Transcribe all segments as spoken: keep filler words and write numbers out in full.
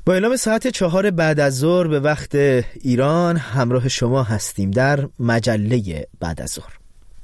با اعلام ساعت چهار بعد از ظهر به وقت ایران همراه شما هستیم در مجله بعد از ظهر.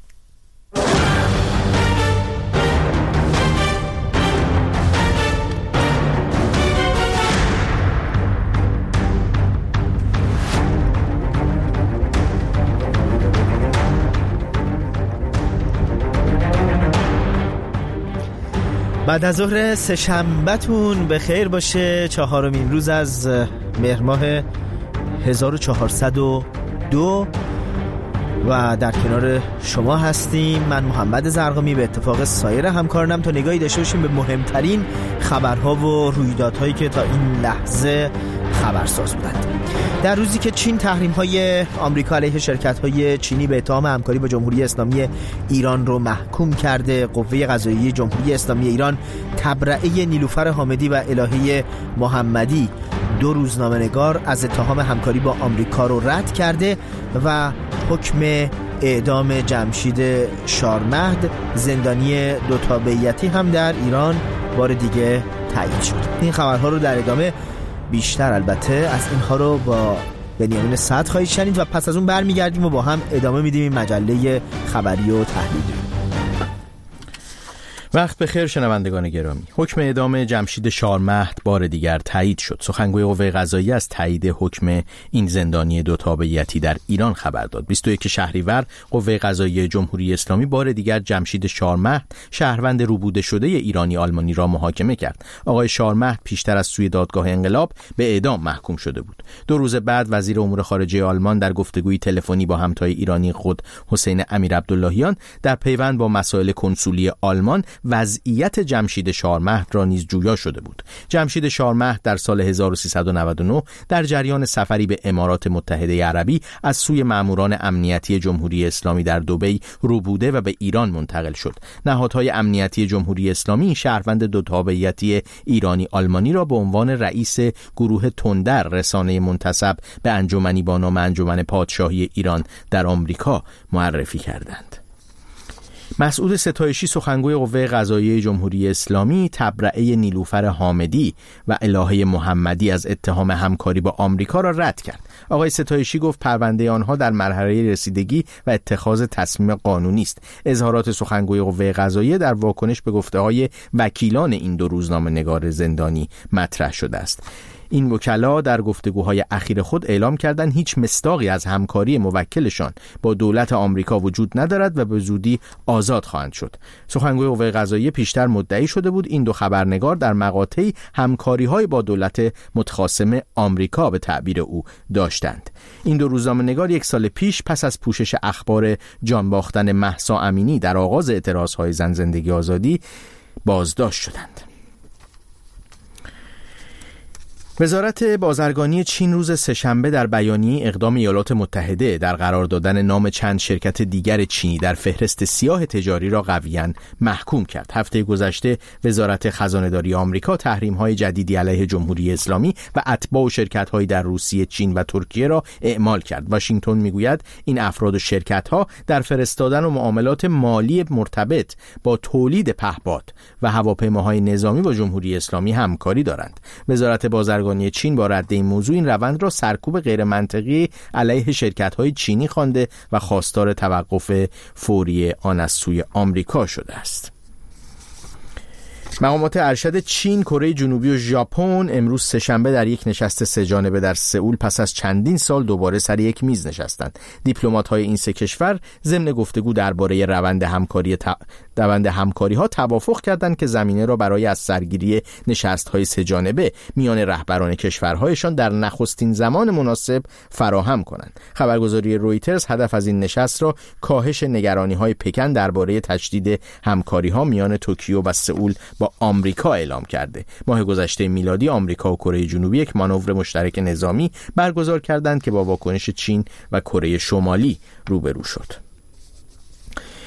بعد از ظهر سه‌شنبه‌تون به خیر باشه. چهارمین روز از مهر ماه هزار و چهارصد و دو و در کنار شما هستیم. من محمد زرقامی به اتفاق سایر همکارانم تا نگاهی داشته باشیم به مهمترین خبرها و رویدادهایی که تا این لحظه خبرساز بودند. در روزی که چین تحریم‌های آمریکا علیه شرکت‌های چینی به اتهام همکاری با جمهوری اسلامی ایران رو محکوم کرده، قوه قضاییه جمهوری اسلامی ایران تبرئه نیلوفر حامدی و الهه محمدی، دو روزنامه‌نگار، از اتهام همکاری با آمریکا رو رد کرده و حکم اعدام جمشید شارمهد، زندانی دو تابعیتی هم در ایران بار دیگه تایید شد. این خبرها رو در ادامه بیشتر البته از اینها رو با بنیامین صدر خواهید شنید و پس از اون برمیگردیم و با هم ادامه میدیم این مجله خبری و تحلیلی. وقت بخیر شنوندگان گرامی. حکم اعدام جمشید شارمهد بار دیگر تایید شد. سخنگوی قوه قضاییه از تایید حکم این زندانی دو تابعیتی در ایران خبر داد. بیست و یکم شهریور قوه قضاییه جمهوری اسلامی بار دیگر جمشید شارمهد، شهروند روبوده شده ایرانی آلمانی را محاکمه کرد. آقای شارمهد پیشتر از سوی دادگاه انقلاب به اعدام محکوم شده بود. دو روز بعد وزیر امور خارجه آلمان در گفتگوی تلفنی با همتای ایرانی خود حسین امیرعبداللهیان در پیوند با مسائل کنسولی آلمان وضعیت جمشید شارمهد را نیز جویا شده بود. جمشید شارمهد در سال هزار و سیصد و نود و نه در جریان سفری به امارات متحده عربی از سوی ماموران امنیتی جمهوری اسلامی در دبی روبوده و به ایران منتقل شد. نهادهای امنیتی جمهوری اسلامی شهروند دو تابعیتی ایرانی آلمانی را به عنوان رئیس گروه تندر، رسانه منتسب به انجمنی با نام انجمن پادشاهی ایران در آمریکا، معرفی کردند. مسعود ستایشی سخنگوی قوه قضاییه جمهوری اسلامی تبرئه نیلوفر حامدی و الهه محمدی از اتهام همکاری با آمریکا را رد کرد. آقای ستایشی گفت پرونده آنها در مرحله رسیدگی و اتخاذ تصمیم قانونی است. اظهارات سخنگوی قوه قضاییه در واکنش به گفته‌های وکیلان این دو روزنامه‌نگار زندانی مطرح شده است. این وکلا در گفتگوهای اخیر خود اعلام کردند هیچ مصداقی از همکاری موکلشان با دولت آمریکا وجود ندارد و به زودی آزاد خواهند شد. سخنگوی قوه قضاییه پیشتر مدعی شده بود این دو خبرنگار در مقاطعی همکاری‌های با دولت متخاصم آمریکا به تعبیر او داشتند. این دو روزنامه‌نگار یک سال پیش پس از پوشش اخبار جان باختن مهسا امینی در آغاز اعتراضهای زن زندگی آزادی بازداشت شدند. وزارت بازرگانی چین روز سه‌شنبه در بیانیه اقدام ایالات متحده در قرار دادن نام چند شرکت دیگر چینی در فهرست سیاه تجاری را قویاً محکوم کرد. هفته گذشته وزارت خزانه‌داری آمریکا تحریم‌های جدیدی علیه جمهوری اسلامی و اتباع و شرکت‌های در روسیه، چین و ترکیه را اعمال کرد. واشنگتن می‌گوید این افراد و شرکت‌ها در فرستادن و معاملات مالی مرتبط با تولید پهپاد و هواپیماهای نظامی با جمهوری اسلامی همکاری دارند. وزارت بازرگانی چین با رد این موضوع این روند را سرکوب غیر منطقی علیه شرکت‌های چینی خوانده و خواستار توقف فوری آن از سوی آمریکا شده است. مقامات ارشد چین، کره جنوبی و ژاپن امروز سه‌شنبه در یک نشست سه‌جانبه در سئول پس از چندین سال دوباره سر یک میز نشستند. دیپلمات‌های این سه کشور ضمن گفتگو درباره روند همکاری ت... روند همکاری‌ها توافق کردند که زمینه را برای از سرگیری نشست‌های سه‌جانبه میان رهبران کشورهایشان در نخستین زمان مناسب فراهم کنند. خبرگزاری رویترز هدف از این نشست را کاهش نگرانی‌های پکن درباره تشدید همکاری‌ها میان توکیو و سئول با آمریکا اعلام کرده. ماه گذشته میلادی آمریکا و کره جنوبی یک مانور مشترک نظامی برگزار کردند که با واکنش چین و کره شمالی روبرو شد.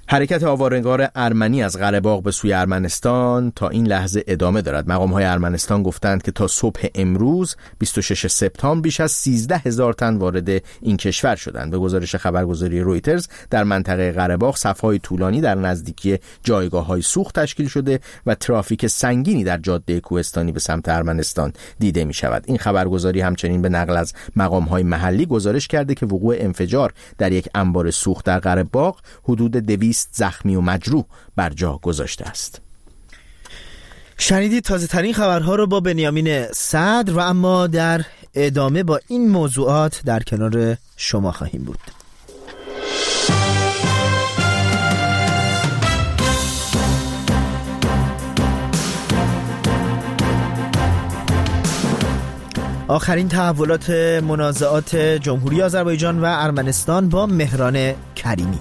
حرکت آوارگار ارمنی از قره باغ به سوی ارمنستان تا این لحظه ادامه دارد. مقام‌های ارمنستان گفتند که تا صبح امروز بیست و شش سپتامبر بیش از سیزده هزار تن وارد این کشور شدند. به گزارش خبرگزاری رویترز در منطقه قره باغ صف‌های طولانی در نزدیکی جایگاه‌های سوخت تشکیل شده و ترافیک سنگینی در جاده کوهستانی به سمت ارمنستان دیده می‌شود. این خبرگزاری همچنین به نقل از مقام‌های محلی گزارش کرده که وقوع انفجار در یک انبار سوخت در قره باغ حدود دویست زخمی و مجروح بر جا گذاشته است. شنیدید تازه ترین خبرها رو با بنیامین صدر و اما در ادامه با این موضوعات در کنار شما خواهیم بود. آخرین تحولات منازعات جمهوری آذربایجان و ارمنستان با مهران کریمی.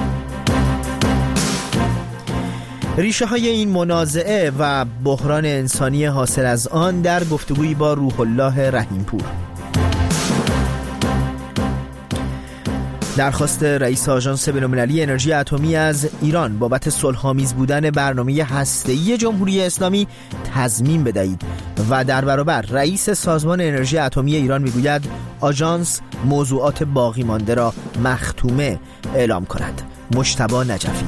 ریشه های این منازعه و بحران انسانی حاصل از آن در گفتگویی با روح الله رحیمپور. درخواست رئیس آژانس بین‌المللی انرژی اتمی از ایران بابت صلح‌آمیز بودن برنامه هسته‌ای جمهوری اسلامی تضمین بدهید و در برابر رئیس سازمان انرژی اتمی ایران میگوید آژانس موضوعات باقی مانده را مختومه اعلام کند. مجتبی نجفی.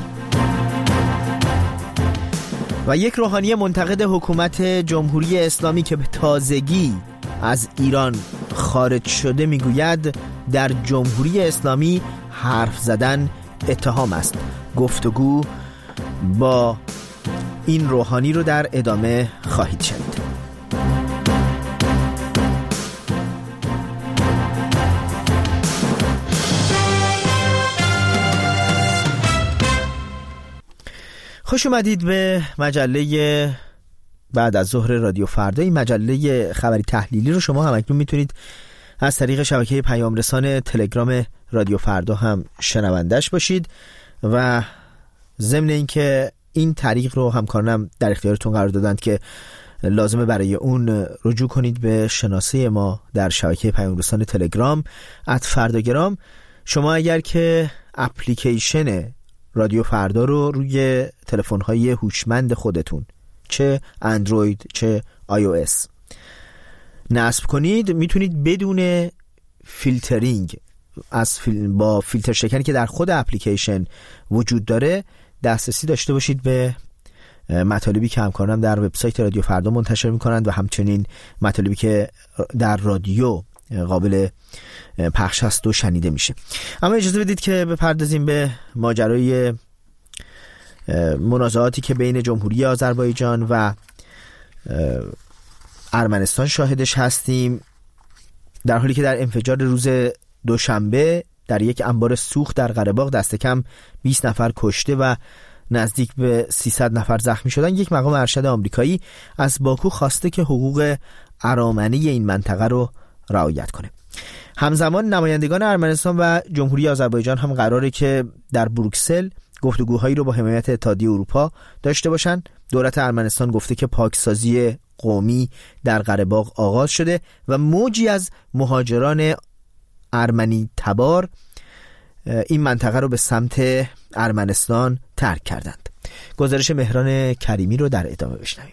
و یک روحانی منتقد حکومت جمهوری اسلامی که به تازگی از ایران خارج شده میگوید در جمهوری اسلامی حرف زدن اتهام است. گفتگو با این روحانی رو در ادامه خواهید شنید. خوش اومدید به مجله بعد از ظهر رادیو فردا. این مجله خبری تحلیلی رو شما هم اکنون میتونید از طریق شبکه پیام رسان تلگرام رادیو فردا هم شنوندش باشید و ضمن اینکه این طریق رو همکارانم در اختیارتون قرار دادند که لازمه برای اون رجوع کنید به شناسه ما در شبکه پیام رسان تلگرام ات فرداگرام. شما اگر که اپلیکیشن رادیو فردا رو روی تلفن‌های هوشمند خودتون چه اندروید چه آی او اس نصب کنید میتونید بدون فیلترینگ از فیل... با فیلتر شکنی که در خود اپلیکیشن وجود داره دسترسی داشته باشید به مطالبی که همکارانم در وبسایت رادیو فردا منتشر میکنند و همچنین مطالبی که در رادیو قابل پخش هست و شنیده میشه. اما اجازه بدید که بپردازیم به ماجرای منازعاتی که بین جمهوری آذربایجان و ارمنستان شاهدش هستیم، در حالی که در انفجار روز دوشنبه در یک انبار سوخت در قره باغ دست کم بیست نفر کشته و نزدیک به سیصد نفر زخمی شدن. یک مقام ارشد آمریکایی از باکو خواسته که حقوق ارامنه این منطقه رو رعایت کنه. همزمان نمایندگان ارمنستان و جمهوری آذربایجان هم قراره که در بروکسل گفتگوهایی رو با حمایت اتحادیه اروپا داشته باشن. دولت ارمنستان گفته که پاکسازی قومی در قره باغ آغاز شده و موجی از مهاجران ارمنی تبار این منطقه رو به سمت ارمنستان ترک کردند. گزارش مهران کریمی رو در ادامه بشنویم.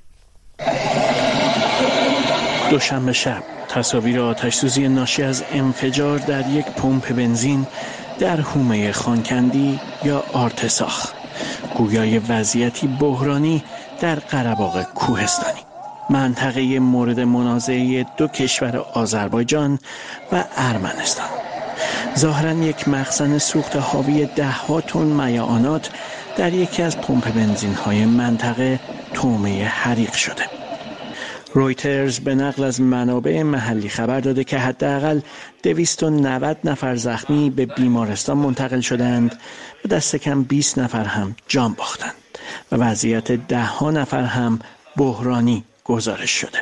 دوشنبه شب تصاویر آتش‌سوزی ناشی از انفجار در یک پمپ بنزین در حومه خانکندی یا آرتساخ، گویای وضعیتی بحرانی در قره باغ کوهستانی، منطقه مورد منازعه دو کشور آذربایجان و ارمنستان. ظاهراً یک مخزن سوخت حاوی ده ها تن میعانات در یکی از پمپ بنزین‌های منطقه تومه حریق شده. رویترز به نقل از منابع محلی خبر داده که حداقل دویست و نود نفر زخمی به بیمارستان منتقل شدند و دست کم بیست نفر هم جان باختند و وضعیت ده ها نفر هم بحرانی گزارش شده.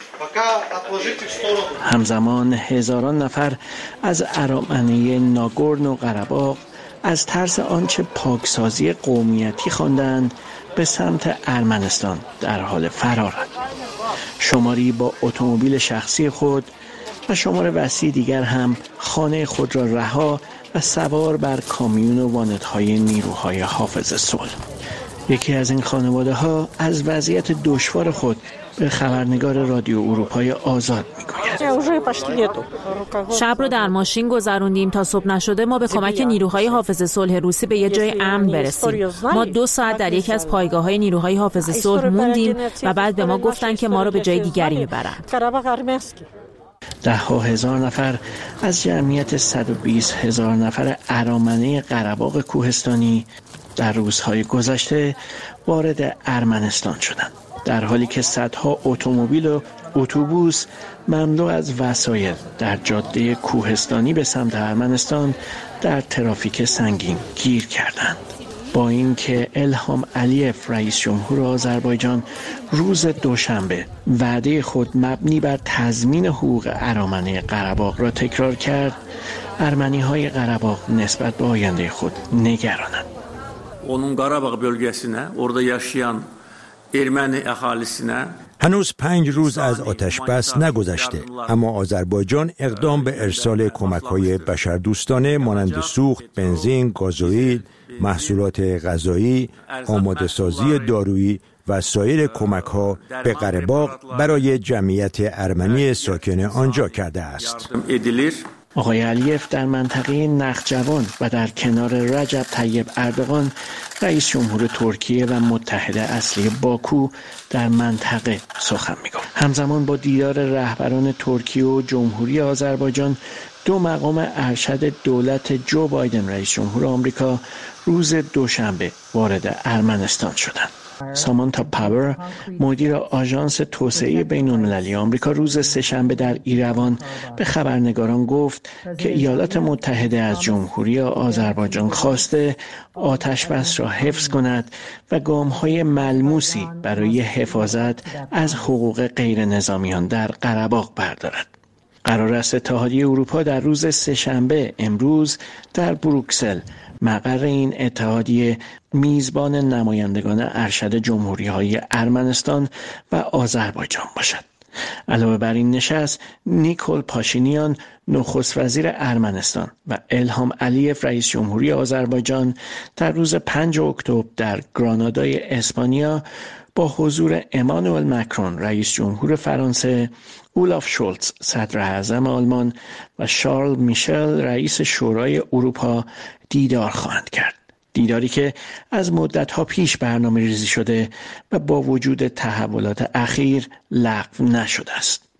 همزمان هزاران نفر از ارامنه ناگورن و قره باغ از ترس آنچه پاکسازی قومیتی خواندند به سمت ارمنستان در حال فرارند. شماری با اتومبیل شخصی خود و شمار وسیع دیگر هم خانه خود را رها و سوار بر کامیون و وانت‌های نیروهای حافظ صلح. یکی از این خانواده ها از وضعیت دشوار خود به خبرنگار رادیو اروپای آزاد میگوید. شب رو در ماشین گذروندیم تا صبح نشده ما به کمک نیروهای حافظ صلح روسی به یه جای امن برسیم. ما دو ساعت در یکی از پایگاه‌های نیروهای حافظ صلح موندیم و بعد به ما گفتن که ما رو به جای دیگری ببرن. ده ها هزار نفر از جمعیت صد و بیست هزار نفر ارامنه قره‌باغ کوهستانی در روزهای گذشته وارد ارمنستان شدند، در حالی که صدها اتومبیل و اتوبوس مملو از وسایل در جاده کوهستانی به سمت ارمنستان در ترافیک سنگین گیر کردند. با اینکه الهام علیف رئیس جمهور آذربایجان روز دوشنبه وعده خود مبنی بر تضمین حقوق ارامنه قره‌باغ را تکرار کرد، ارمنی‌های قره‌باغ نسبت به آینده خود نگرانند. Onun Qarabağ bölgəsinə, orada yaşayan erməni əhalisinə هنوز پنج روز از آتش بس نگذشته، اما آذربایجان اقدام به ارسال کمک‌های بشردوستانه مانند سوخت، بنزین، گازوئیل، محصولات غذایی، آماده‌سازی دارویی و سایر کمک‌ها به قره‌باغ برای جمعیت ارمنی ساکن آنجا کرده است. آقای علیف در منطقه نخجوان و در کنار رجب طیب اردوغان رئیس جمهور ترکیه و متحد اصلی باکو در منطقه سخن می‌گفت. همزمان با دیدار رهبران ترکیه و جمهوری آذربایجان، دو مقام ارشد دولت جو بایدن رئیس جمهور آمریکا روز دوشنبه وارد ارمنستان شدند. سامانتا پاور مدیر آژانس توسعه بین‌المللی آمریکا روز سه‌شنبه در ایروان به خبرنگاران گفت که ایالات متحده از جمهوری آذربایجان خواسته آتش بس را حفظ کند و گام‌های ملموسی برای حفاظت از حقوق غیر نظامیان در قره‌باغ بردارد. قرار است اتحادیه اروپا در روز سه‌شنبه امروز در بروکسل مقر این اتحادیه میزبان نمایندگان ارشد جمهوری‌های ارمنستان و آذربایجان باشد. علاوه بر این نشست، نیکول پاشینیان نخست وزیر ارمنستان و الهام علیف رئیس جمهوری آذربایجان در روز پنجم اکتبر در گرانادای اسپانیا با حضور امانوئل مکرون رئیس جمهور فرانسه، اولاف شولتز صدر اعظم آلمان و شارل میشل رئیس شورای اروپا دیدار خواهند کرد. دیداری که از مدت‌ها پیش برنامه ریزی شده و با وجود تحولات اخیر لغو نشده است.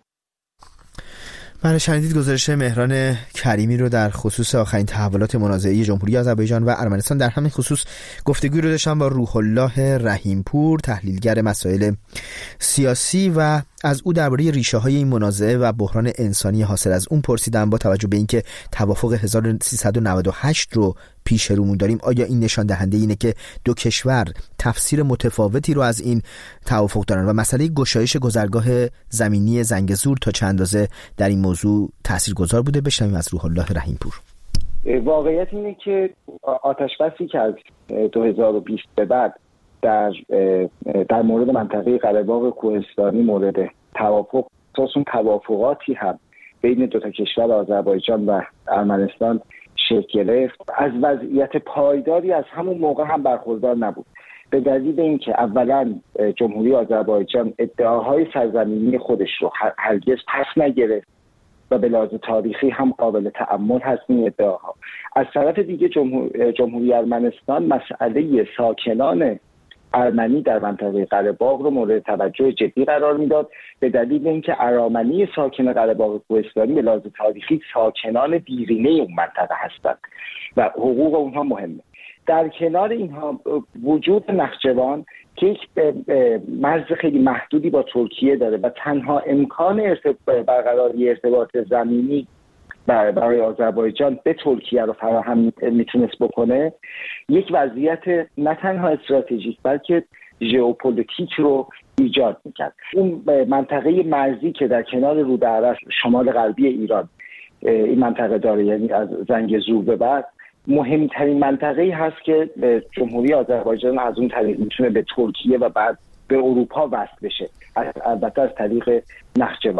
بله، شنیدید گزارش مهران کریمی رو در خصوص آخرین تحولات منازعه جمهوری آذربایجان و ارمنستان. در همین خصوص گفتگوی رو داشتم با روح الله رحیمپور، تحلیلگر مسائل سیاسی، و از او درباره ریشه‌های این منازعه و بحران انسانی حاصل از اون پرسیدم. با توجه به اینکه توافق هزار و سیصد و نود و هشت رو پیش رومون داریم، آیا این نشان دهنده اینه که دو کشور تفسیر متفاوتی رو از این توافق دارن و مسئله گشایش گذرگاه زمینی زنگزور تا چند اندازه در این موضوع تاثیرگذار بوده؟ بشنویم از روح الله رحیمپور. واقعیت اینه که آتش بسی که از دو هزار و بیست به بعد در در مورد منطقه قره‌باغ کوهستانی مورد توافق، اون توافقاتی هم بین دو تا کشور آذربایجان و ارمنستان شکل گرفت، از وضعیت پایداری از همون موقع هم برخوردار نبود، به دلیل اینکه اولا جمهوری آذربایجان ادعاهای سرزمینی خودش رو هرگز پس نگرفت و به لحاظ تاریخی هم قابل تأمل هست این ادعاها. از طرف دیگه جمهور... جمهوری ارمنستان مسئله ساکنان ارمنی در منطقه قره‌باغ رو مورد توجه جدی قرار میداد، به دلیل اینکه ارامنی ساکن قره‌باغ کوهستانی به لحاظ تاریخی ساکنان دیرینه اون منطقه هستند و حقوق اونها مهمه. در کنار اینها وجود نخجوان که یک مرز خیلی محدودی با ترکیه داره و تنها امکان ارتباط برقراری ارتباط زمینی برای آذربایجان به ترکیه رو فراهم میتونست بکنه، یک وضعیت نه تنها استراتژیک بلکه ژئوپلیتیک رو ایجاد میکرد. اون منطقه مرزی که در کنار رودعرس شمال غربی ایران این منطقه داره، یعنی از زنگزور به بعد مهمترین منطقه‌ای هست که جمهوری آذربایجان از اون طریق میتونه به ترکیه و بعد به اروپا وصل بشه، البته از طریق نخجوان.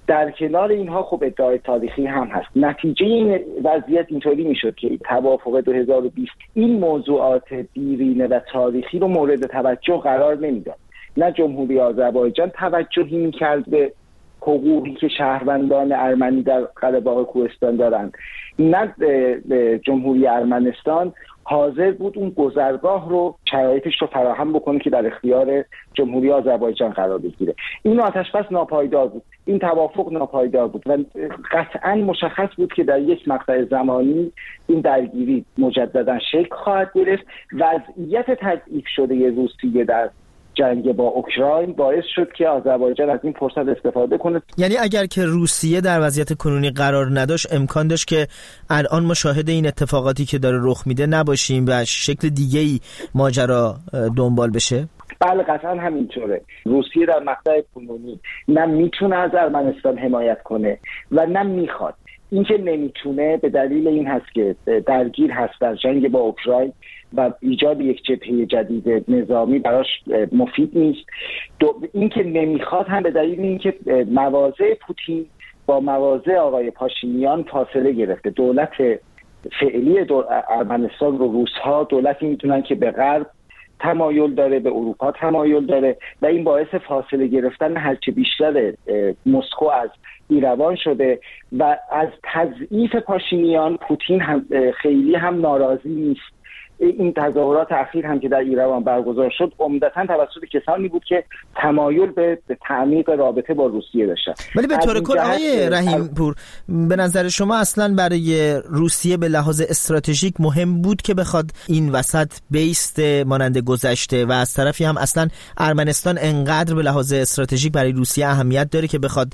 در کنار اینها خب ادعای تاریخی هم هست. نتیجه این وضعیت اینطوری میشد که توافق دو هزار و بیست این موضوعات دیرینه و تاریخی رو مورد توجه قرار نمیداد. نه جمهوری آذربایجان توجهی میکرد به حقوقی که شهروندان ارمنی در قره باغ کوهستان دارند، نه جمهوری ارمنستان حاضر بود اون گذرگاه رو شرایطش رو فراهم بکنه که در اختیار جمهوری آذربایجان قرار بگیره. این آتش بس ناپایدار بود، این توافق ناپایدار بود و قطعا مشخص بود که در یک مقطع زمانی این درگیری مجددا شکل خواهد گرفت. وضعیت تضعیف شده روسیه در جنگ با اوکراین باعث شد که آذربایجان از این فرصت استفاده کنه. یعنی اگر که روسیه در وضعیت کنونی قرار نداشت امکان داشت که الان ما شاهد این اتفاقاتی که داره رخ میده نباشیم و شکل دیگه‌ای ماجرا دنبال بشه؟ بله قطعا همینطوره. روسیه در مقطع کنونی نه میتونه از ارمنستان حمایت کنه و نه میخواد. این که نمیتونه به دلیل این هست که درگیر هست در جنگ با اوکراین و ایجاد یک جبهه جدید نظامی براش مفید نیست. این که نمیخواد هم به دلیل اینکه مواضع پوتین با مواضع آقای پاشینیان فاصله گرفته. دولت فعلی ارمنستان رو روس‌ها دولتی میتونن که به غرب تمایل داره، به اروپا تمایل داره و این باعث فاصله گرفتن هرچه بیشتر مسکو از ایروان شده و از تضعیف پاشینیان پوتین هم خیلی هم ناراضی نیست. این تظاهرات اخیر هم که در ایروان برگزار شد عمدتاً توسط کسانی بود که تمایل به تعمیق رابطه با روسیه داشتن. ولی به طور کل آقای رحیم پور، به نظر شما اصلا برای روسیه به لحاظ استراتژیک مهم بود که بخواد این وسط بیست مانند گذشته و از طرفی هم اصلا ارمنستان انقدر به لحاظ استراتژیک برای روسیه اهمیت داره که بخواد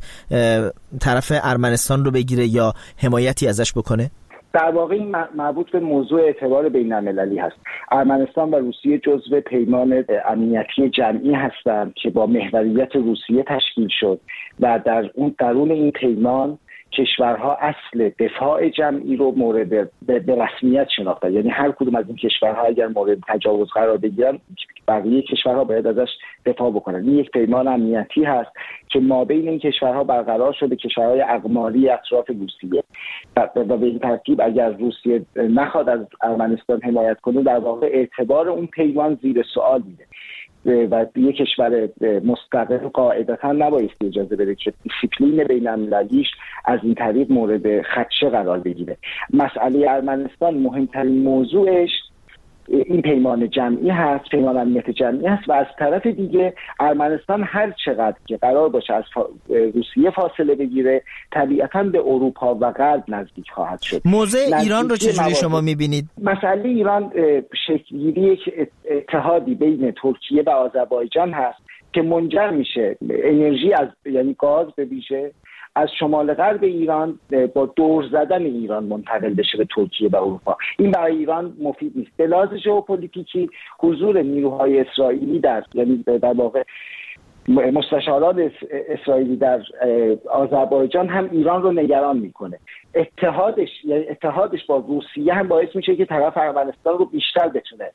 طرف ارمنستان رو بگیره یا حمایتی ازش بکنه؟ در واقع این مربوط به موضوع اعتبار بین‌المللی هست. ارمنستان و روسیه جزو پیمان امنیتی جمعی هستند که با محوریت روسیه تشکیل شد و در اون درون این پیمان کشورها اصل دفاع جمعی رو مورد به رسمیت شناختن. یعنی هر کدوم از این کشورها اگر مورد تجاوز قرار بگیرن بقیه کشورها باید ازش دفاع بکنن. این یک پیمان امنیتی هست که مابین این کشورها برقرار شده، کشورهای اقماری اطراف روسیه و به این ترتیب اگر روسیه نخواد از ارمنستان حمایت کنه در واقع اعتبار اون پیمان زیر سوال میره و یک کشور مستقل قاعدتا نبایستی اجازه بده که دیسیپلین بین‌المللیش از این طریق مورد خدشه قرار بگیره. مسئله ارمنستان مهمترین موضوعش این پیمان جمعی هست، پیمان امنیت جمعی هست و از طرف دیگه ارمنستان هر چقدر که قرار باشه از روسیه فاصله بگیره طبیعتاً به اروپا و غرب نزدیک خواهد شد. موضع ایران رو چجوری شما میبینید؟ مسئله ایران شکل‌گیری یک اتحادی بین ترکیه و آذربایجان هست که منجر میشه انرژی از یعنی گاز به ویژه از شمال غرب ایران با دور زدن ایران منتقل بشه به ترکیه و اروپا. این برای ایران مفید نیست. به لحاظ ژئوپلیتیکی حضور نیروهای اسرائیلی در یعنی در واقع مستشاران اسرائیلی در آذربایجان هم ایران رو نگران میکنه. اتحادش یعنی اتحادش با روسیه هم باعث میشه که طرف ارمنستان رو بیشتر بتونه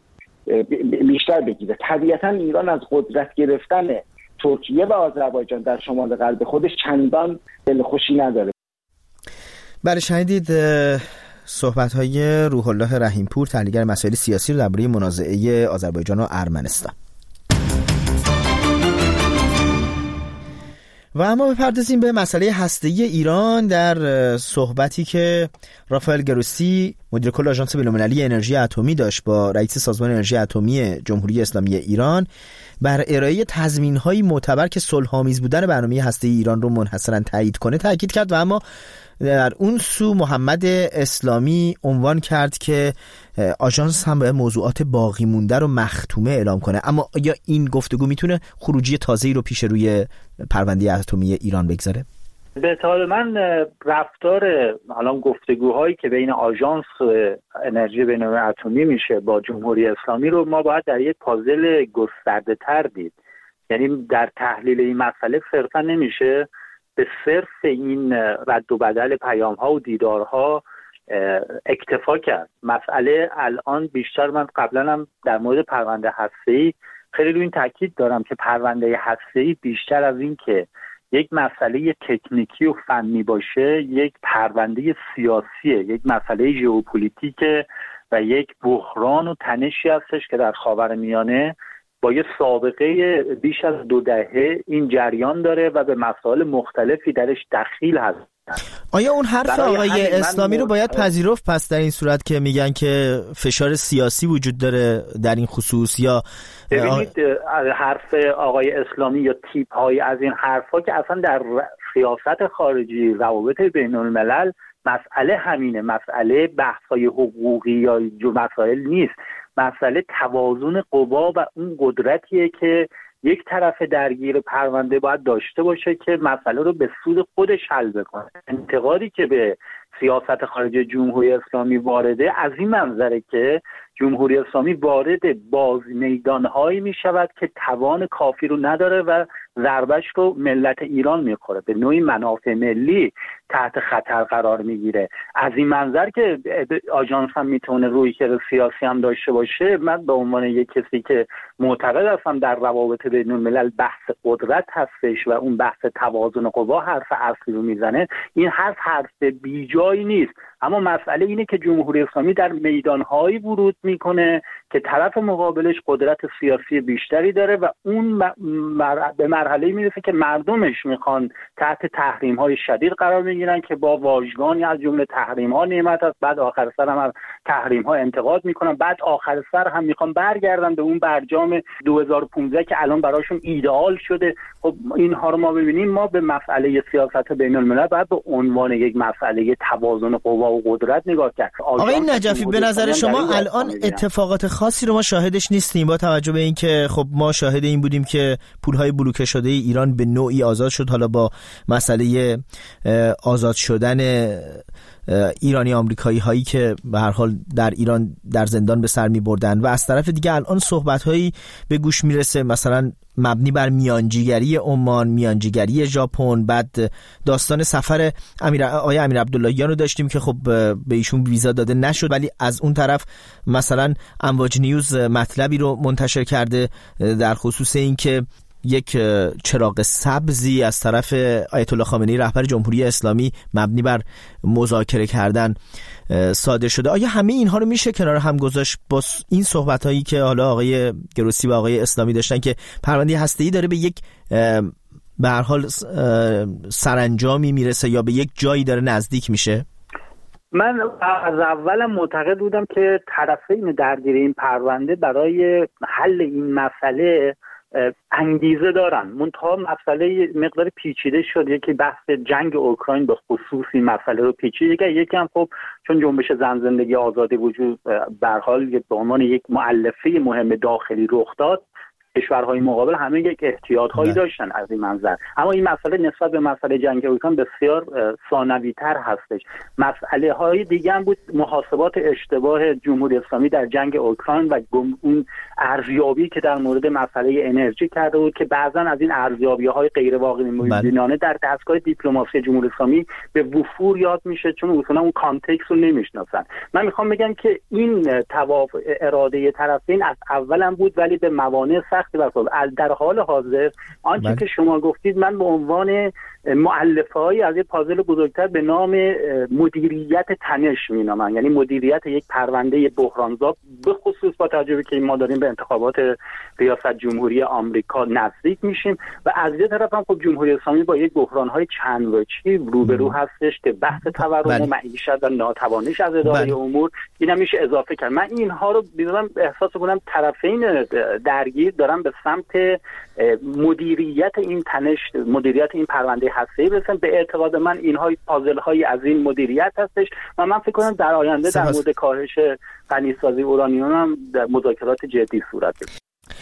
بیشتر بگیره. طبیعتا ایران از قدرت گرفتن ترکیه و آذربایجان در شمال غرب خودش چندان دلخوشی نداره. بله، شنیدید صحبت‌های روح الله رحیم پور، تحلیلگر مسائل سیاسی رو درباره منازعه آذربایجان و ارمنستان. و اما بپردازیم به مسئله هسته‌ای ایران در صحبتی که رافائل گروسی مدیر کل آژانس بین‌المللی انرژی اتمی داشت با رئیس سازمان انرژی اتمی جمهوری اسلامی ایران بر ارائه تضمین‌های معتبر که صلح‌آمیز بودن برنامه هسته‌ای ایران رو منحصراً تایید کنه تاکید کرد و اما در اون سو محمد اسلامی عنوان کرد که آژانس هم به موضوعات باقی مونده رو مختومه اعلام کنه. اما آیا این گفتگو میتونه خروجی تازه‌ای رو پیش روی پرونده اتمی ایران بگذاره؟ به اعتقاد من رفتار الان گفتگوهایی که بین آژانس انرژی بین‌المللی اتمی میشه با جمهوری اسلامی رو ما باید در یک پازل گسترده تر دید. یعنی در تحلیل این مسئله صرفا نمیشه به صرف این رد و بدل پیام ها و دیدارها اکتفا کرد. مسئله الان بیشتر، من قبلا هم در مورد پرونده هسته‌ای خیلی روی این تاکید دارم که پرونده هسته‌ای بیشتر از این که یک مسئله تکنیکی و فنی باشه، یک پرونده سیاسیه، یک مسئله ژئوپلیتیکه و یک بحران و تنشی هستش که در خاورمیانه با یه سابقه بیش از دو دهه این جریان داره و به مسائل مختلفی درش دخیل هست. آیا اون حرف آقای اسلامی رو باید پذیرفت پس در این صورت که میگن که فشار سیاسی وجود داره در این خصوص؟ یا ببینید حرف آقای اسلامی یا تیپ های از این حرفا که اصلا در سیاست خارجی، روابط بین الملل مسئله همینه، مسئله بحث‌های حقوقی یا جو مسائل نیست، مسئله توازن قوا و اون قدرتیه که یک طرف درگیر پرونده باید داشته باشه که مسئله رو به سود خودش حل بکنه. انتقادی که به سیاست خارجی جمهوری اسلامی وارده از این منظره که جمهوری اسلامی وارد باز میدانهایی می شود که توان کافی رو نداره و ضربش رو ملت ایران میخوره، به نوعی منافع ملی تحت خطر قرار میگیره. از این منظر که آژانس هم میتونه رویکرد سیاسی هم داشته باشه، من به عنوان یک کسی که معتقد هستم در روابط بین الملل بحث قدرت هستش و اون بحث توازن قوا حرف اصلی رو میزنه، این حرف حرف بیجایی نیست. اما مسئله اینه که جمهوری اسلامی در میدانهایی ورود میکنه که طرف مقابلش قدرت سیاسی بیشتری داره و اون مر... به مرحله میرسه که مردمش میخوان تحت تحریم های شدید قرار میگیرن که با واژگانی از جمله تحریم ها نعمت است، بعد آخر سر هم از تحریم ها انتقاد میکنن، بعد آخر سر هم میخوان برگردن به اون برجام دو هزار و پانزده که الان براشون ایدئال شده. خب اینها رو ما ببینیم، ما به مسئله سیاست بین الملل باید به عنوان یک مسئله توازن قوا و قدرت نگاه کرد. آقای نجفی، به نظر شما الان اتفاقات خاصی رو ما شاهدش نیستیم با توجه به اینکه خب ما شاهد این بودیم که پولهای بلوکه شده ایران به نوعی آزاد شد، حالا با مسئله آزاد شدن ایرانی آمریکایی هایی که به هر حال در ایران در زندان به سر می بردن و از طرف دیگه الان صحبت هایی به گوش میرسه مثلا مبنی بر میانجیگری عمان، میانجیگری ژاپن، بعد داستان سفر امیر آقای امیر عبداللهیان رو داشتیم که خب به ایشون ویزا داده نشد، ولی از اون طرف مثلا امواج نیوز مطلبی رو منتشر کرده در خصوص این که یک چراغ سبزی از طرف آیت الله خامنه‌ای رهبر جمهوری اسلامی مبنی بر مذاکره کردن صادر شده. آیا همه اینها رو میشه کنار هم گذاشت با این صحبتایی که حالا آقای گروسی و آقای اسلامی داشتن که پرونده هسته‌ای داره به یک به هر حال سرانجامی میرسه یا به یک جایی داره نزدیک میشه؟ من از اولم معتقد بودم که طرفین درگیر این پرونده برای حل این مسئله انگیزه دارن، منتها مسئله مقدار پیچیده شد. یکی بحث جنگ اوکراین به خصوص این مسئله رو پیچید، یکی هم خب چون جنبش زن زندگی آزادی وجود به هر حال به عنوان یک مؤلفه مهم داخلی رخ داد، کشورهای مقابل همه یک احتیاطهایی داشتن از این منظر. اما این مسئله نسبت به مسئله جنگ اوکراین بسیار ثانوی‌تر هستش. مسئله های دیگه هم بود، محاسبات اشتباه جمهوری اسلامی در جنگ اوکراین و اون ارزیابی که در مورد مسئله انرژی کرده بود که بعضا از این ارزیابی‌های غیر واقعی بینانه در دستگاه دیپلماسی جمهوری اسلامی به وفور یاد میشه، چون اصولا اون کانتکست رو نمیشناسن. من میخوام بگم که این توافق اراده طرفین از اولم بود، ولی به موانع در حال حاضر آنچه بله. که شما گفتید من به عنوان مؤلفه‌ای از یک پازل بزرگتر به نام مدیریت تنش می‌نامم، یعنی مدیریت یک پرونده بحرانزا، به خصوص با توجه که ما داریم به انتخابات ریاست جمهوری آمریکا نزدیک میشیم و از یه طرف هم خب جمهوری اسلامی با یک بحران‌های چند وجهی روبرو هستش که بحث تورم بله. و معیشت و ناتوانیش از اداره بله. امور اینا میشه اضافه کرد. من اینها رو می‌دونم احساس کنم طرفین درگیر دارن به سمت مدیریت این تنش، مدیریت این پرونده هسته‌ای برسن. به اعتقاد من اینها پازل‌های از این مدیریت هستش و من فکر کنم در آینده در مورد کاهش غنیسازی اورانیوم هم مذاکرات جدی صورت بگیرد.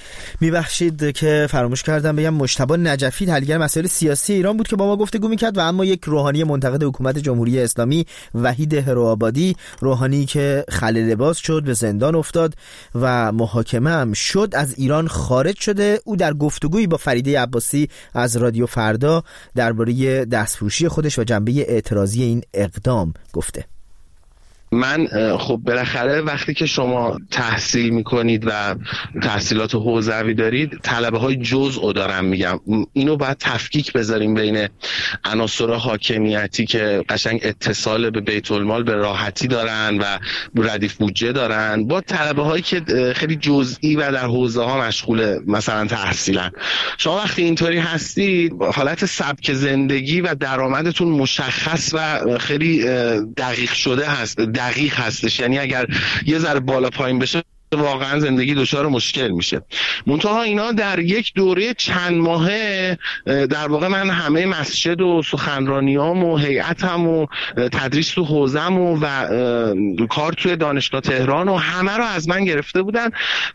میبخشید که فراموش کردم بگم مجتبی نجفی تحلیلگر مسائل سیاسی ایران بود که با ما گفتگو میکرد و اما یک روحانی منتقد حکومت جمهوری اسلامی، وحید هروآبادی، روحانی که خلع لباس شد، به زندان افتاد و محاکمه هم شد، از ایران خارج شده. او در گفتگویی با فریده عباسی از رادیو فردا درباره دستفروشی خودش و جنبه اعتراضی این اقدام گفته. من خب بالاخره وقتی که شما تحصیل میکنید و تحصیلات حوزوی دارید، طلبه های جزء دارم میگم، اینو باید تفکیک بذاریم بین عناصر حاکمیتی که قشنگ اتصال به بیت المال به راحتی دارن و ردیف بودجه دارن، با طلبه هایی که خیلی جزئی و در حوزه ها مشغول مثلا تحصیلن. شما وقتی اینطوری هستید، حالت سبک زندگی و درآمدتون مشخص و خیلی دقیق شده هست دقیق هستش، یعنی اگر یه ذره بالا پایین بشه واقعا زندگی دچار مشکل میشه. منتها اینا در یک دوره چند ماهه در واقع من همه مسجد و سخنرانیام و هیئتم و تدریس تو حوزم و, و کار توی دانشگاه تهران و همه رو از من گرفته بودن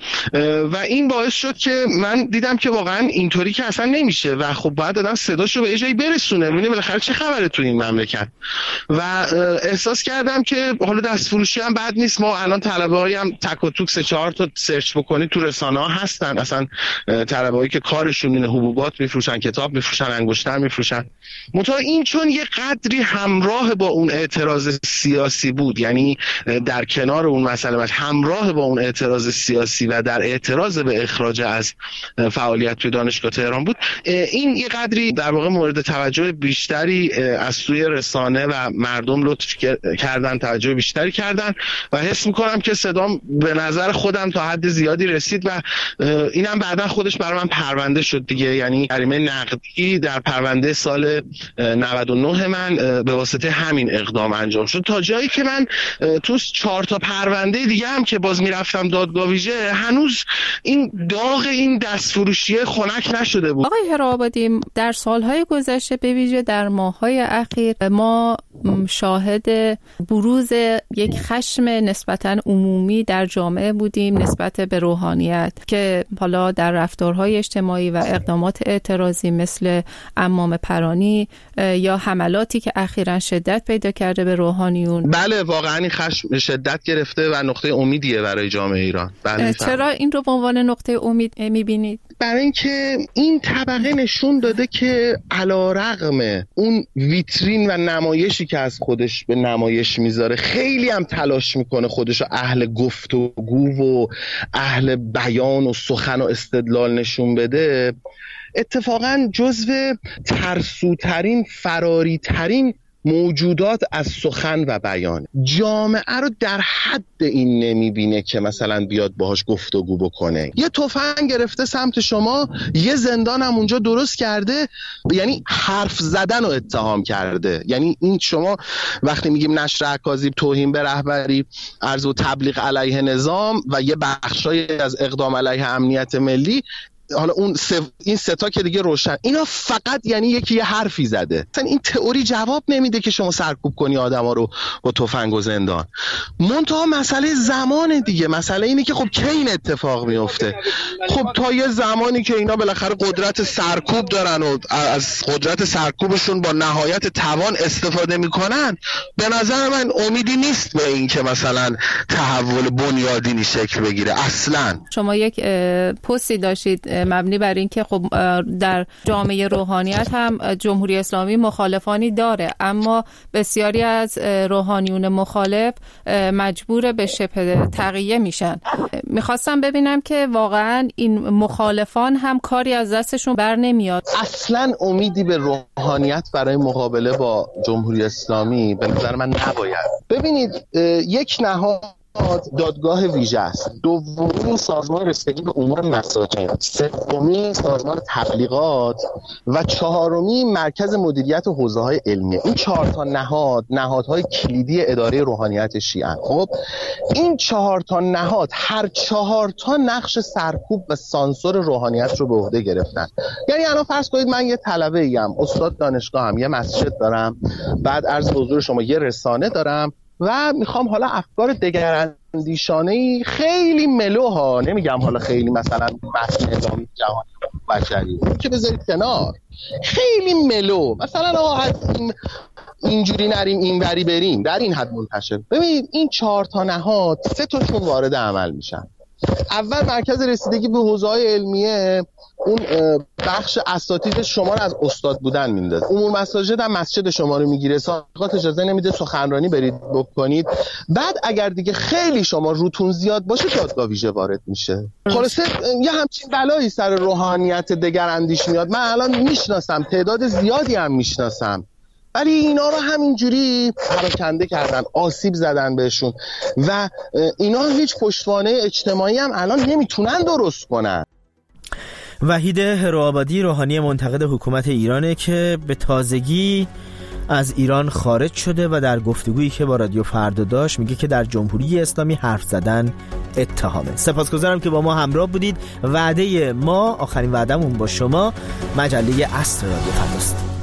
و این باعث شد که من دیدم که واقعا اینطوری که اصلا نمیشه و خب باید آدم صداشو به جایی برسونه، ببینه بالاخره چه خبره تو این مملکت. و احساس کردم که حالا دستفروشی هم بد نیست، ما الان طلبه‌ای هم تک و توک چهار تا سرچ بکنید تو رسانه ها هستن، اصلا طلبه‌ای که کارشون اینه حبوبات میفروشن، کتاب میفروشن، انگشتر میفروشن. منتها این چون یه قدری همراه با اون اعتراض سیاسی بود، یعنی در کنار اون مسئله همراه با اون اعتراض سیاسی و در اعتراض به اخراج از فعالیت توی دانشگاه تهران بود، این یه قدری در واقع مورد توجه بیشتری از سوی رسانه و مردم لطف کردن، توجه بیشتری کردن و حس میکنم که صدام به نظر خودم تا حد زیادی رسید و اینم بعدا خودش برای من پرونده شد دیگه. یعنی جریمه نقدی در پرونده سال نود و نه من به واسطه همین اقدام انجام شد، تا جایی که من تو چهار تا پرونده دیگه هم که باز میرفتم دادگاه ویژه هنوز این داغ این دستفروشی خنک نشده بود. آقای هرآبادی، در سالهای گذشته به ویژه در ماه‌های اخیر ما شاهد بروز یک خشم نسبتاً عمومی در جامعه بودیم نسبت به روحانیت که حالا در رفتارهای اجتماعی و اقدامات اعتراضی مثل عمام پرانی یا حملاتی که اخیراً شدت پیدا کرده به روحانیون. بله واقعاً این خشم شدت گرفته و نقطه امیدیه برای جامعه ایران. بله چرا این رو به عنوان نقطه امید می‌بینید؟ برای اینکه این طبقه نشون داده که علی‌رغم اون ویترین و نمایشی که از خودش به نمایش میذاره، خیلی هم تلاش میکنه خودش رو اهل گفتگو و اهل بیان و سخن و استدلال نشون بده، اتفاقا جزو ترسوترین فراریترین موجودات از سخن و بیان. جامعه رو در حد این نمیبینه که مثلا بیاد باهاش گفتگو بکنه. یه تفنگ گرفته سمت شما، یه زندان هم اونجا درست کرده، یعنی حرف زدن رو اتهام کرده. یعنی این شما وقتی میگیم نشر اکاذیب، توهین به رهبری، عرض و تبلیغ علیه نظام و یه بخشای از اقدام علیه امنیت ملی، حالا اون سه این سه تا که دیگه روشن، اینا فقط یعنی یکی یه حرفی زده. مثلا این تئوری جواب نمیده که شما سرکوب کنی آدما رو با تفنگ و زندان. منتها مسئله زمان دیگه، مسئله اینه که خب کی این اتفاق میفته؟ خب تا یه زمانی که اینا بالاخره قدرت سرکوب دارن و از قدرت سرکوبشون با نهایت توان استفاده میکنن، به نظر من امیدی نیست به این که مثلا تحول بنیادینی شکل بگیره. اصلا شما یک پستی داشتید مبنی بر این که خب در جامعه روحانیت هم جمهوری اسلامی مخالفانی داره، اما بسیاری از روحانیون مخالف مجبور به شبه تقیه میشن. میخواستم ببینم که واقعا این مخالفان هم کاری از دستشون بر نمیاد. اصلا امیدی به روحانیت برای مقابله با جمهوری اسلامی به نظر من نباید. ببینید، یک نهاد دادگاه ویژه است، دومی سازمان رسیدگی به امور مساجد، سومی سازمان تبلیغات و چهارمی مرکز مدیریت حوزه‌های علمی. این چهار تا نهاد نهادهای کلیدی اداره روحانیت شیعه. خب این چهار تا نهاد هر چهار تا نقش سرکوب و سانسور روحانیت رو به عهده گرفتن. یعنی الان فرض کنید من یه طلبه ایم، استاد دانشگاهم، یه مسجد دارم، بعد عرض به حضور شما یه رسانه دارم و میخوام حالا افکار دگراندیشانه‌ای خیلی ملوها، نمیگم حالا خیلی مثلا متن نظامی جهانی بشری که بذارید کنار، خیلی ملو مثلا آقا از اینجوری نریم اینوری بریم، در این حد منتشر. ببینید این چهار تا نهاد سه تاشون وارد عمل میشن. اول مرکز رسیدگی به حوزه‌های علمیه اون بخش اساتید شما رو از استاد بودن میندازه. امور مساجد هم مسجد شما رو میگیره، ساقات اجازه نمیده سخنرانی برید بکنید. بعد اگر دیگه خیلی شما روتون زیاد باشه دادگاه ویژه وارد میشه. خلاصه یه همچین بلایی سر روحانیت دگراندیش میاد. من الان میشناسم، تعداد زیادی هم میشناسم، ولی اینا رو همینجوری پراکنده کردن، آسیب زدن بهشون و اینا هیچ پشتوانه اجتماعی هم الان نمیتونن درست کنن. وحید هروآبادی، روحانی منتقد حکومت ایرانه که به تازگی از ایران خارج شده و در گفتگویی که با رادیو فردا داشت میگه که در جمهوری اسلامی حرف زدن اتهامه. سپاسگزارم که با ما همراه بودید. وعده ما، آخرین وعدمون با شما، مجله عصر رادیو فرداست.